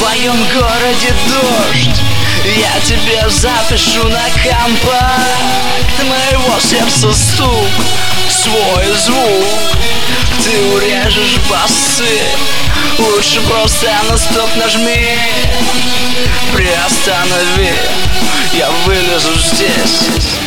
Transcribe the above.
твоем городе дождь. Я тебе запишу на компакт моего сердца стук, свой звук. Ты урежешь басы, лучше просто на стоп нажми. Приостанови, я вылезу здесь.